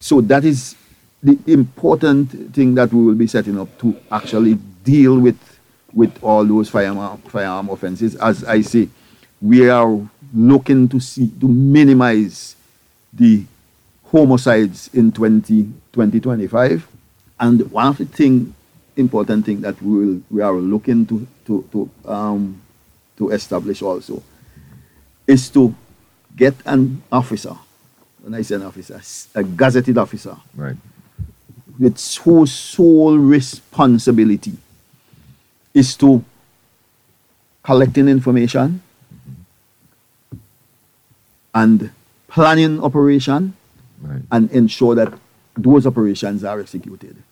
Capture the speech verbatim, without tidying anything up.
So that is the important thing that we will be setting up to actually deal with with all those firearm firearm offenses. As I say, we are looking to see to minimize the homicides in twenty twenty-five, and one of the thing important thing that we will we are looking to to to um to establish also is to get an officer. When I say an officer, a gazetted officer, right, with whose sole responsibility is to collecting information and planning operation, right, and ensure that those operations are executed.